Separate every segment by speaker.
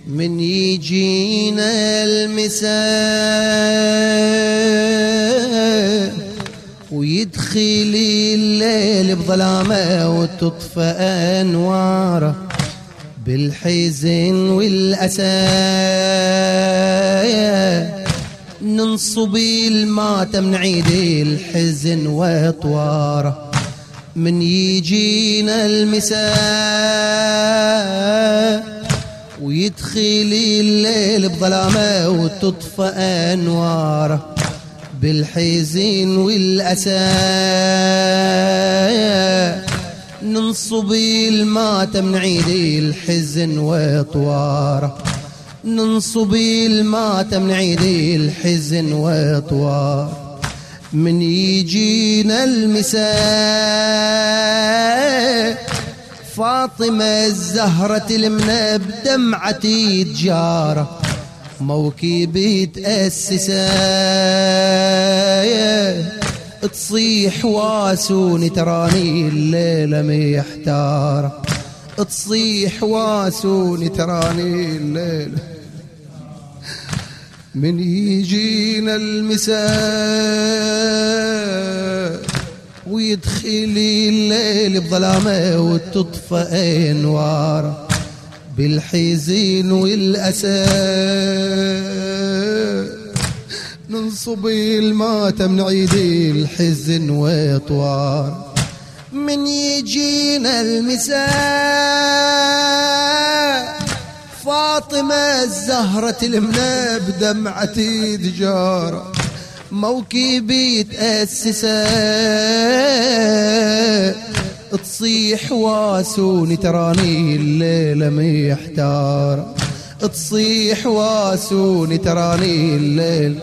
Speaker 1: من يجينا المساء ويدخل الليل بظلامه وتطفى أنواره بالحزن والأسى ننصب الماتم نعيد الحزن واطواره. من يجينا المساء ويدخل الليل بظلامه وتطفى أنواره بالحزن والأسى ننصب الماتم نعيد الحزن واطواره. ننصب الماتم نعيد الحزن واطواره. من يجينا المساء فاطمة الزهرة تلمنا بدمعتي تجاره موكبي تأسسا تصيح واسوني تراني الليلة محتارة. تصيح واسوني تراني الليلة. من يجينا المساء ويدخل الليل بظلامه وتطفى انواره بالحزن والأسى ننصب الماتم نعيد الحزن واطوار. من يجينا المساء فاطمة الزهرة تلمنا بدمعتي تجاره موكبي تأسسا تصيح واسوني تراني الليلة محتار. تصيح واسوني تراني الليل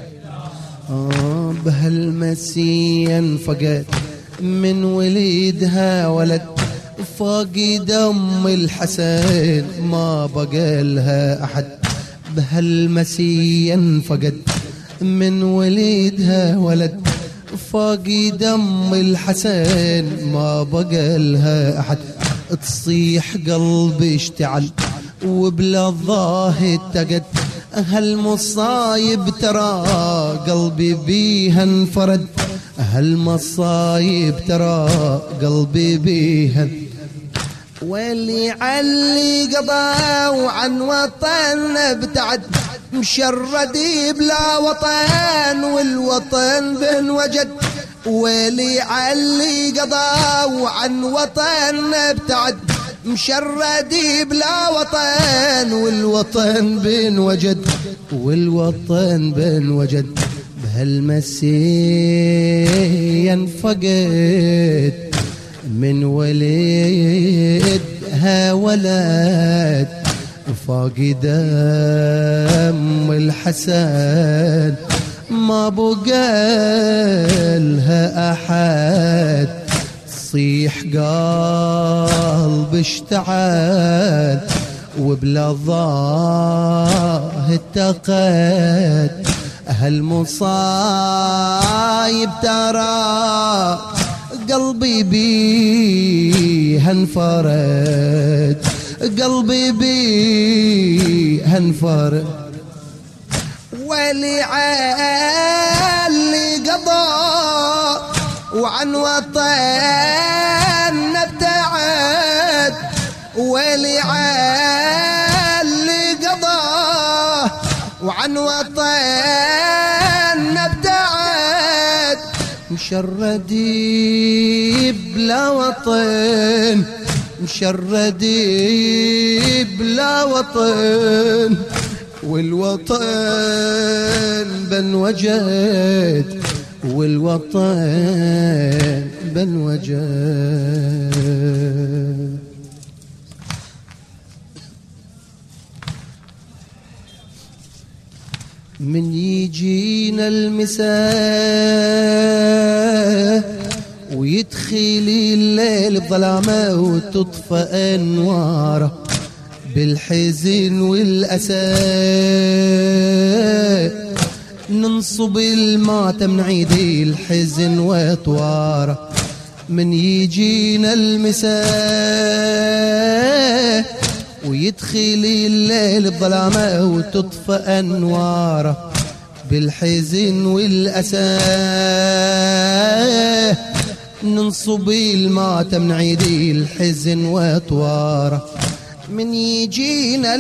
Speaker 1: بهالمسية انفقد من وليدها ولد فاقد أم الحسن ما بقى لها أحد. بهالمسية انفقد من وليدها ولد فاقد أم الحسن ما بقى لها أحد. تصيح قلبي اشتعل وبلا الظاه اتقد هالمصايب ترى قلبي بيها انفرد. هالمصايب ترى قلبي بيها واللي علي قضى وعن وطن ابتعد مشرد بلا وطن والوطن بن وجد. واللي علي قضى وعن وطن ابتعد مشرد بلا وطن والوطن بن وجد. والوطن بن وجد. بهالمسية انفقد من وليدها ولد فاقد أم الحسن ما بقى لها أحد. صيح قلب اشتعل وبلا ضاه اتقد هالمصايب ترى قلبي بيها انفرد. قلبي بيها انفرد. ولي علي قضى وعن وطن ابتعد. ولي علي قضى وعن وطن ابتعد مشردي بلا وطن. مشردي بلا وطن والوطن بن وجد. والوطن بن وجد. من يجينا المساء ويدخل الليل بظلامه وتطفى أنواره بالحزن والأسى ننصب الماتم نعيد الحزن واطواره. من يجينا المساء ويدخل الليل بظلامه وتطفى أنواره بالحزن والأسى ننصب الماتم نعيد الحزن وأطواره من يجينا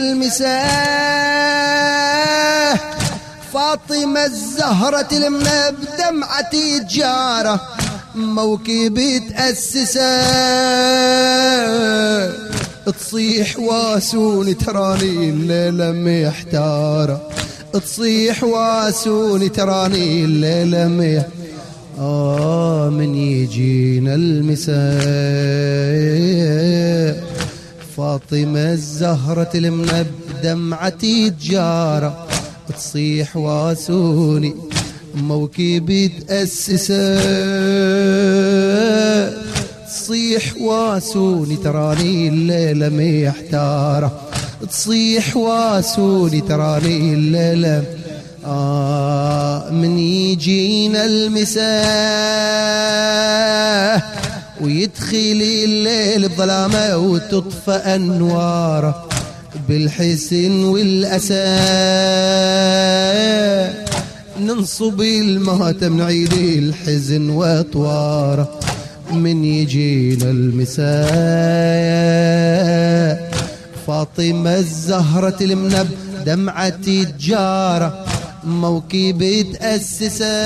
Speaker 1: المساء فاطمة الزهرة تلمنا بدمعة جارة موكب تأسسه تصيح واسوني تراني الليلة محتارة تصيح واسوني تراني الليلة من يجينا المساء فاطمة الزهرة تلمنا بدمعة جارة تصيح واسوني موكب تأسسه تصيح واسوني تراني الليلة محتارة تصيح واسوني تراني الليلة من يجينا المساء ويدخل الليل بظلامه وتطفى أنواره بالحزن والأسى ننصب الماتم نعيد الحزن وأطواره من يجينا المساء فاطمة الزهرة تلمنا بدمعة جارة موكب تأسسه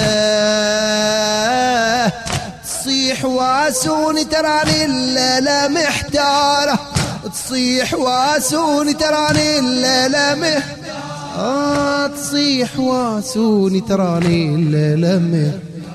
Speaker 1: تصيح واسوني تراني الليلة محتارة تصيح واسوني تراني الليلة تصيح واسوني تراني الليلة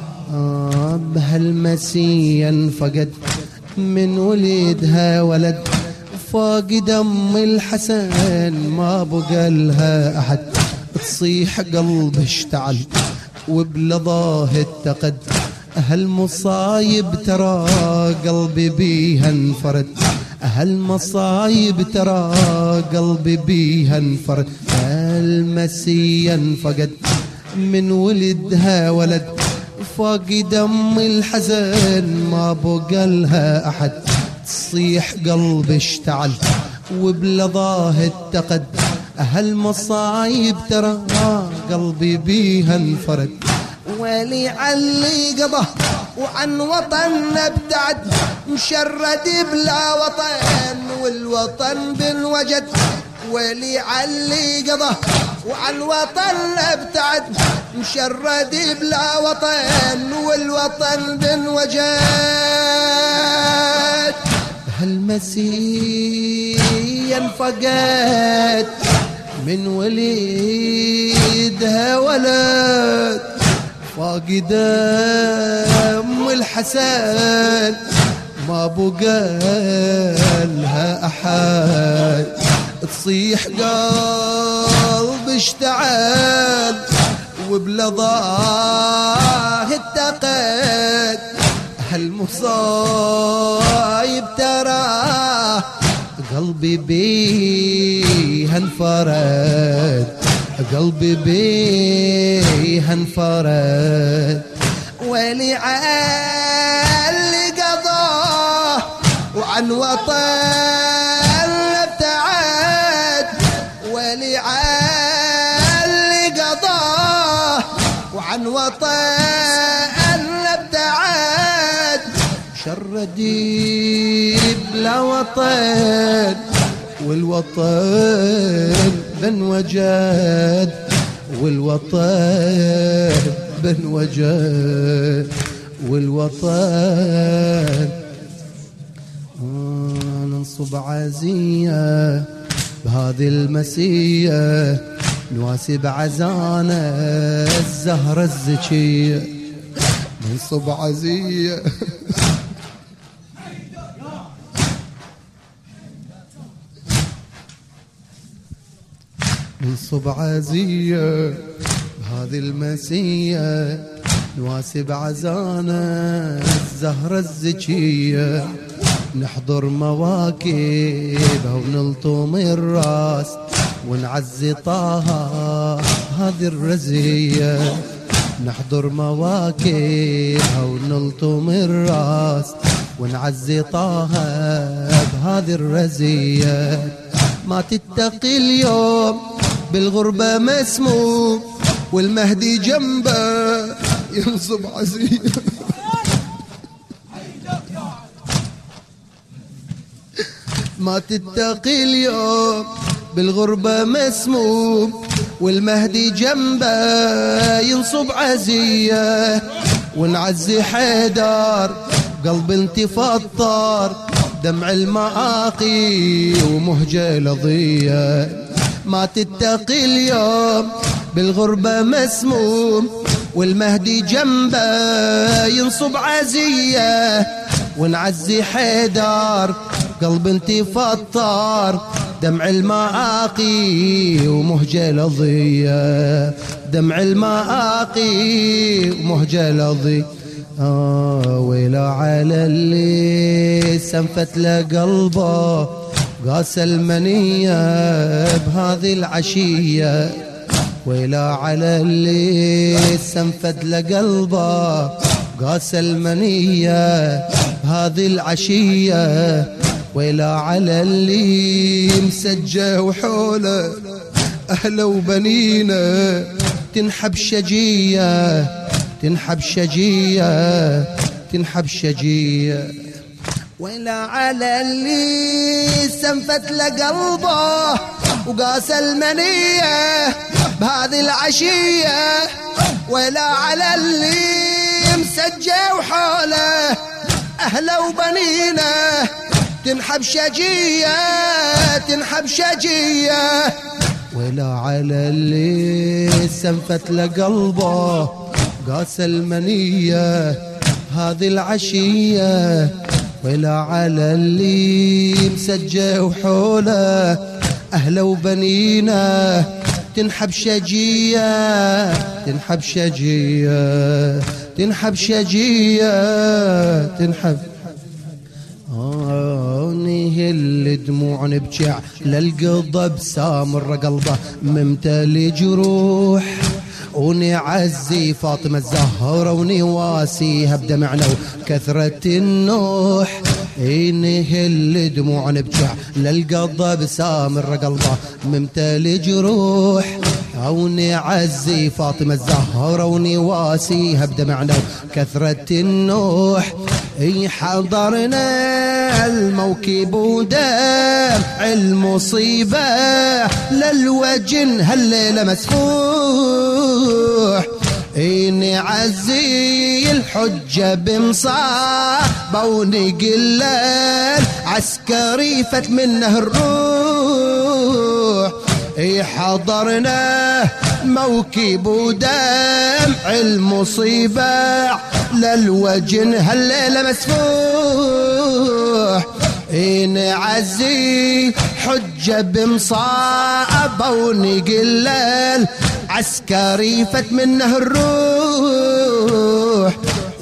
Speaker 1: بهالمسية انفقد من ولدها ولد فاقد أم الحسن ما بقى لها أحد تصيح قلبه اشتعل وبلظاه اتقد هالمصايب ترى قلبي بيها انفرد هالمصايب ترى قلبي بيها انفرد المسيا انفقد من ولدها ولد فاقد أم الحزن ما بقى لها أحد تصيح قلبي اشتعل وبلظاه اتقد هالمصايب ترى قلبي بيها انفرد ولي علي قضى وعن وطن ابتعد مشرد بلا وطن والوطن بالوجد ولي علي قضى وعن وطن ابتعد مشرد بلا وطن والوطن بالوجد هالمسيا انفقد من وليدها ولد فاقد أم الحسن ما بقى لها أحد تصيح قلب اشتعل وبلظاه اتقد هالمصايب ترى قلبي بيها انفرد قلبي بيها انفرد ولي علي قضاه وعن وطن ابتعد ولي علي قضاه وعن وطن ابتعد شردي بلا وطن والوطن بن وجد والوطن بن وجد والوطن ننصب عزية بهذه المسية نواسب عزانا الزهرة الزكية ننصب عزية ننصب عزية بهذه المسية نواسب عزانا الزهرة الزكية نحضر مواكبها ونلطم الراس ونعزي طه هذه الرزية نحضر مواكبها ونلطم الراس ونعزي طه بهذه الرزية ما تتقي اليوم بالغربة مسموم، والمهدي جنبه ينصب عزيز. ما تتقي اليوم بالغربة مسموم، والمهدي جنبه ينصب عزية، ونعزي حيدر قلب انت فطار، دمع المآقي ومهجة لضية. ما تتقي اليوم بالغربة مسموم، والمهدي جنبه ينصب عزية، ونعزي حيدر قلب انت فطار، دمع المآقي ومهجة لضية، دمع المآقي ومهجة لضية. ويلا على اللي سنفت لقلبه قاس المنية بهذه العشية، ويلا على اللي سنفت لقلبه قاس المنية بهذه العشية، ويلا على اللي مسجه وحوله أهله وبنينه تنحب شجية، تنحب شجية، تنحب شجية. ويلا على اللي سنفت لقلبه وقاس المنية بهذه العشية، ويلا على اللي مسجه وحوله أهله وبنينه تنحب شجية، تنحب شجية. ويلا على اللي سنفت لقلبه قاس المنية هذه العشية، ويلا على اللي مسجه وحوله أهله وبنينه تنحب شجية، تنحب شجية، تنحب شجية، تنحب. نهل دموع نبكي للقضى بسامر قلبه ممتلي جروح، ونعزي فاطمة الزهرة ونواسيها بدمعنا وكثرة النوح. نهل دموع نبكي للقضى بسامر قلبه ممتلي جروح، أو نعزي فاطمة الزهرة ونواسيها بدمعنا وكثرة النوح. حضرنا الموكب ودمع المصيبة للوجن هالليلة مسفوح، نعزي الحجة بمصابة ونقل العسكري فت منه الروح. حضرنا موكب ودمع المصيبة للوجن هالليلة مسفوح، نعزي حجة بمصابة ونقل عسكري فت منه الروح.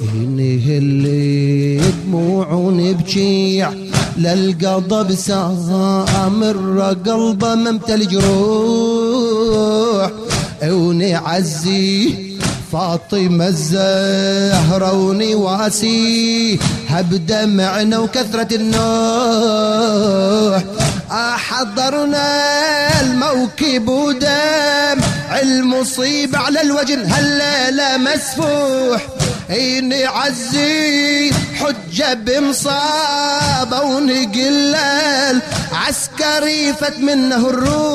Speaker 1: نهل دموع ونبكي للقضى بسامر قلبه ممتلي جروح، ونعزي فاطمة الزهرة ونواسيها بدمعنا وكثرة النوح. حضرنا الموكب ودمع المصيبة على الوجن هالليلة مسفوح، نعزي حجة بمصابة ونقلل عسكري فت منه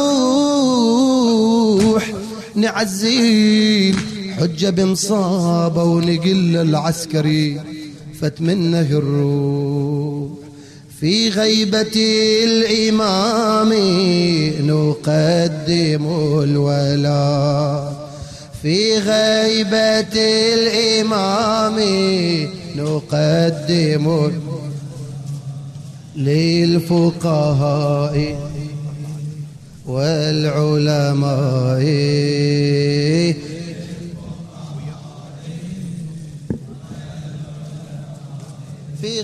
Speaker 1: الروح. نعزي حجة بمصابة ونقل العسكري فت منه الروح. في غيبة الإمام نقدم الولاء، في غيبة الإمام نقدم للفقهاء والعلماء، في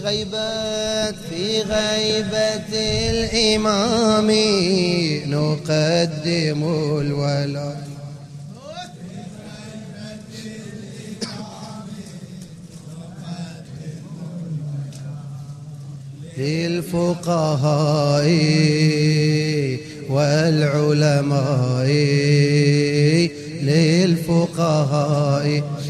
Speaker 1: غيبة الإمام نقدم الولاء، للفقهاء والعلماء للفقهاء